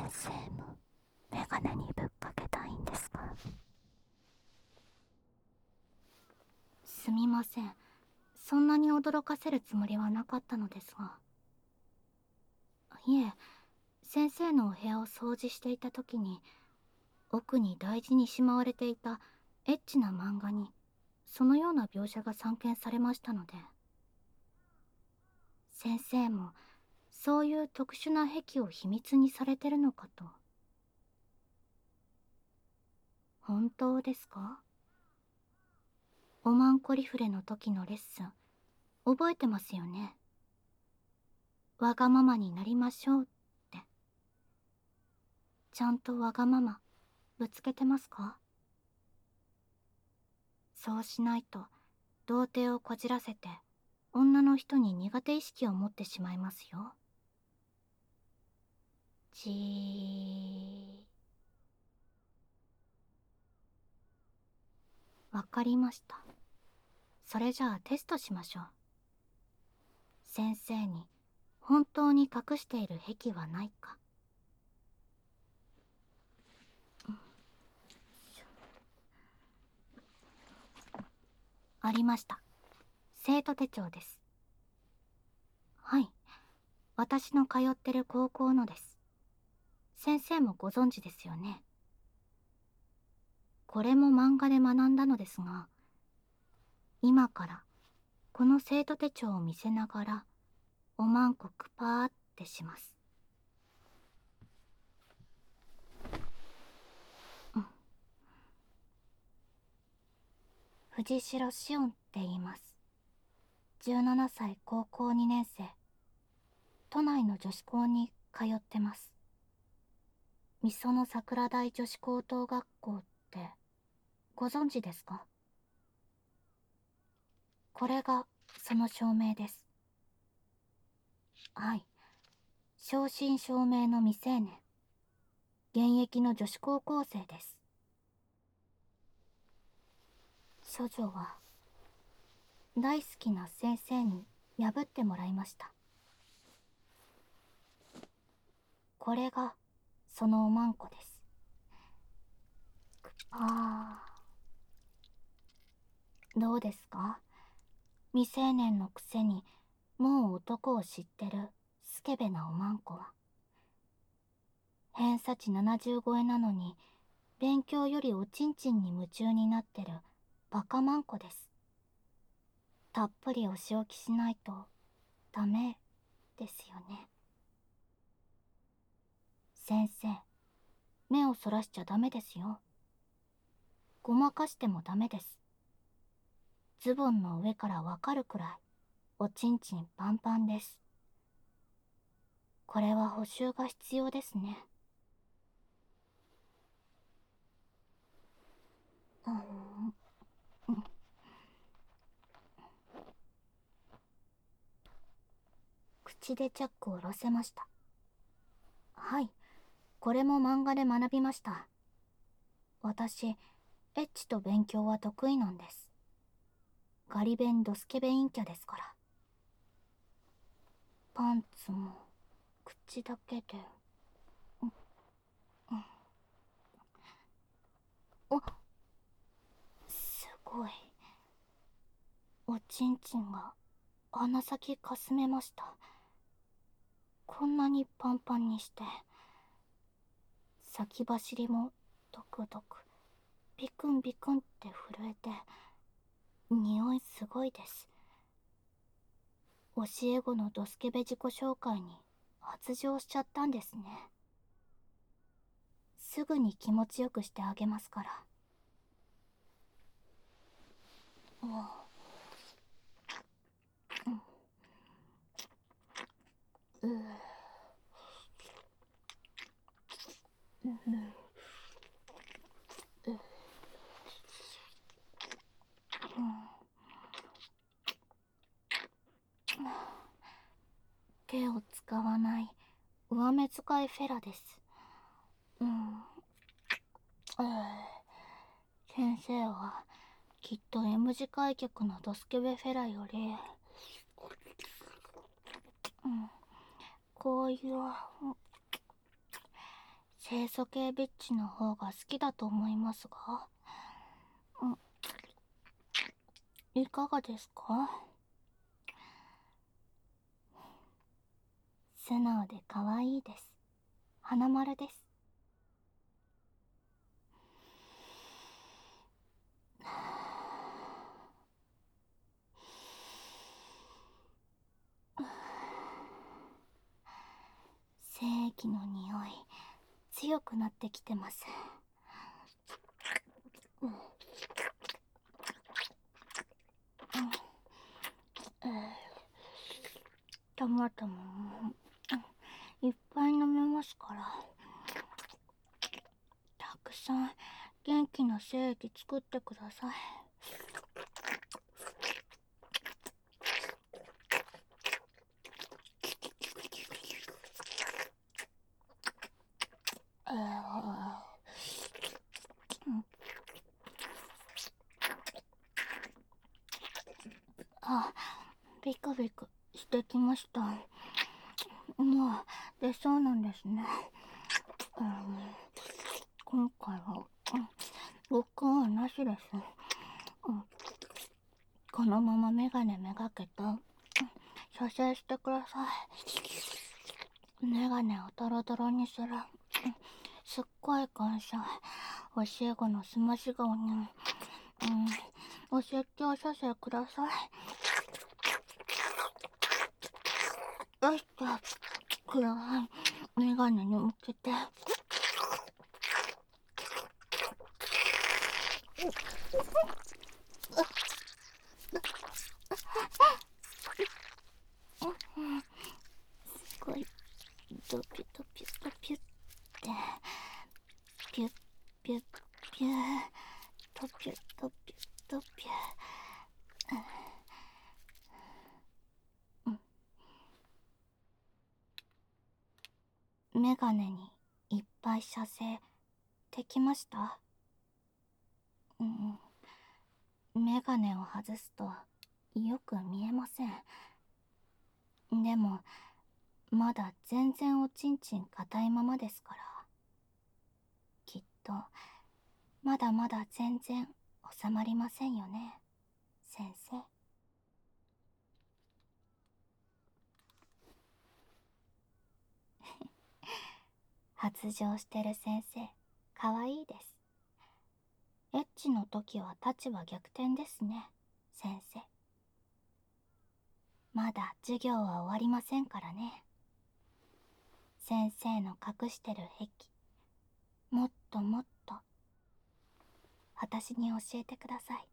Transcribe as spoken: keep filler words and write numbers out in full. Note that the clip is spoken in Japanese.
生もメガネにぶっかけたいんですか？ すみません。そんなに驚かせるつもりはなかったのですが。いえ、先生のお部屋を掃除していた時に、奥に大事にしまわれていたエッチな漫画にそのような描写が散見されましたので、先生もそういう特殊な癖を秘密にされてるのかと。本当ですか？オマンコリフレの時のレッスン覚えてますよね？わがままになりましょうって。ちゃんとわがままぶつけてますか？そうしないと童貞をこじらせて女の人に苦手意識を持ってしまいますよ。じー。わかりました。それじゃあテストしましょう。先生に本当に隠している癖はないか。ありました。生徒手帳です。はい。私の通ってる高校のです。先生もご存知ですよね。これも漫画で学んだのですが、今からこの生徒手帳を見せながらおまんこくぱーってします。うん。藤代紫音って言います。じゅうななさい高校にねん生。都内の女子校に通ってます。みその桜台女子高等学校ってご存知ですか？これがその証明です。はい。正真正銘の未成年。現役の女子高校生です。処女は大好きな先生に破ってもらいました。これがそのおまんこです。あー、どうですか？未成年のくせにもう男を知ってるスケベなおまんこは。偏差値ななじゅう超えなのに勉強よりおちんちんに夢中になってるバカまんこです。たっぷりお仕置きしないとダメですよね。先生、目をそらしちゃダメですよ。ごまかしてもダメです。ズボンの上からわかるくらいおちんちんパンパンです。これは補修が必要ですね。うん、うん。口でチャックを下ろせました。はい、これも漫画で学びました。私、エッチと勉強は得意なんです。ガリ勉ドスケベ陰キャですから。パンツも口だけで。うん、うん。お、すごい。おちんちんが鼻先かすめました。こんなにパンパンにして。先走りもドクドク、ビクンビクンって震えて、匂いすごいです。教え子のドスケベ自己紹介に発情しちゃったんですね。すぐに気持ちよくしてあげますから。うん、うう、うう、う、うん。手を使わない上目遣いフェラです。うん。えー、先生はきっと M 字開脚のドスケベフェラより、うん、こういう清楚系ビッチの方が好きだと思いますが、んいかがですか？素直で可愛いです。花丸です。精液の匂い強くなってきてます。うんうんえートマトもいっぱい飲めますから、たくさん元気な精液作ってください。えーうんあ、ビクビクしてきました。もう出そうなんですね。うん、今回は、うん、録音はなしです。うん、このままメガネめがけた、うん、射精してください。メガネをドロドロにする、うん、すっごい感謝。教え子のすまし顔に、うん、お説教射精ください。よしじゃあくらいメガネに向けて。すごいドピュドピュドピュってピュッピュッピュードピュドピュドピュー、うん、メガネにいっぱい射精できました？うん、メガネを外すとよく見えません。でもまだ全然おちんちん硬いままですから、きっとまだまだ全然収まりませんよね、先生。発情してる先生かわいいです。エッチの時は立場逆転ですね、先生。まだ授業は終わりませんからね。先生の隠してる癖、もっともっと私に教えてください。